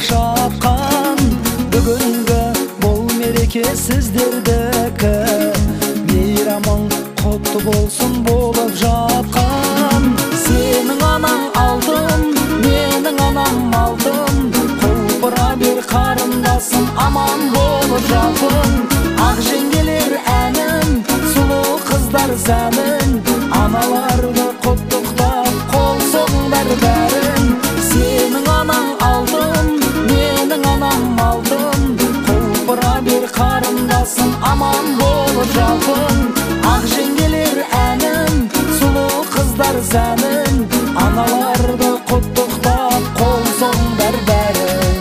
жатқан бүгінгі бұл мереке сіздердікі. Мейрамың құтты болсын болып жатқан. Сенің анаң алтын, менің анам алтын. Құлпыра бер қарындасым, аман болып жатын. Ақ жеңгелер әнін, сұлу қыздар зәнін. Аналарды құттықтап қол соғыңдар бәрін. Сенің анаң алтын, менің анам алтын. Құлпыра бер қарындасым, аман болып жатын. Ақ жеңгелер әнін, сұлу қыздар зәнін. Аналарды құттықтап қол соғыңдар бәрін.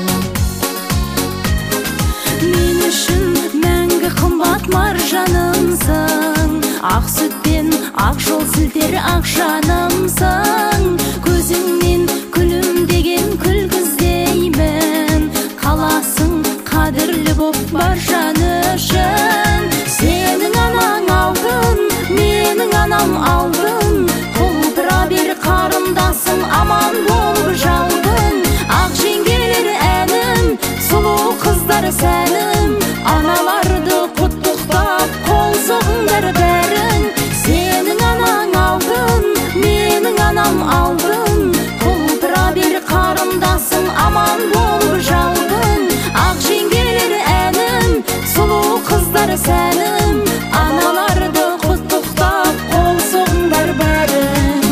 Мен үшін мәңгі қымбат маржанымсың, ақ сүтпен ақ жол сілтер ақ жанымсың. Көзіңнен күлімдеген күлгіздеймін, қаласың қадірлі боп бар жан үшін. Сенің анаң алтын, менің анам алтын. Құлпыра бер қарындасың, аман болып жалтын. Ақ жеңгелер әнім, сұлу қыздар сәнім. Аналарды құттықтап қол соғыңдар бәрін. Сенің анаң алтын, менің анам алтын. Құлпыра бер қарындасың, аман болып жалтын. Ақ жеңгелер әнім, сұлу қыздар сәнім. Аналарды құттықтап қол соғыңдар бәрін.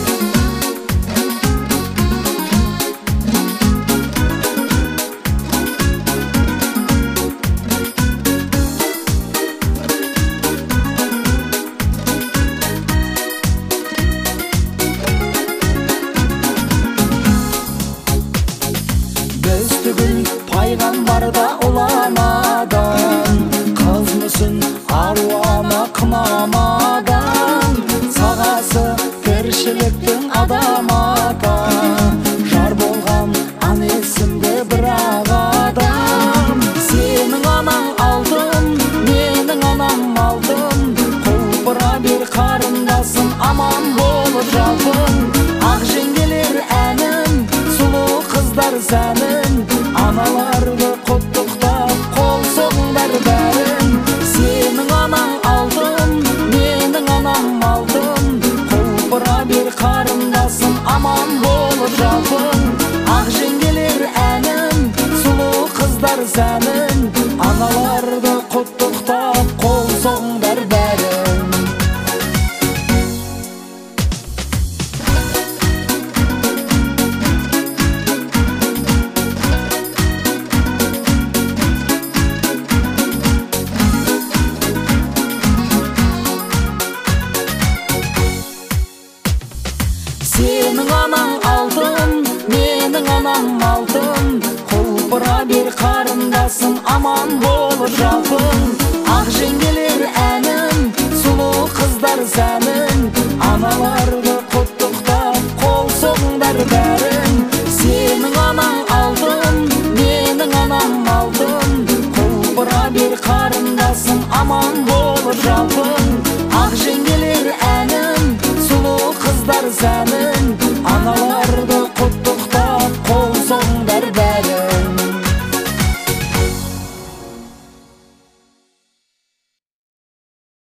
Біз түгіл пайғамбарда ұланадан, қыз мүсін аруана қынамадан. Сағасы тіршіліктің адам ата, жар болған ан есімде бір адам. Сенің анаң алтын, менің анам алтын. Құлпыра бер қарындасым, аман болып жатын. Ақ жеңгелер әнін, сұлу қыздар зәнін. Аналарды құттықтап қол соғыңдар бәрін. Сенің анаң алтын, менің анам алтын. Құлпыра бер қарындасым, аман болып жатын. Ақ жеңгелер әнін, сұлу қыздар зәнін. Аналарды құттықтап қол соғыңдар бәрін. Сенің анаң алтын, менің анам алтын. Құлпыра бер қарындасым, аман болып жатын. Ақ жеңгелер әнін, сұлу қыздар зәнін. Аналарды құттықтап қол соғыңдар бәрін. Сенің анаң алтын, менің анам алтын. Құлпыра бер қарындасым, аман болып жатын.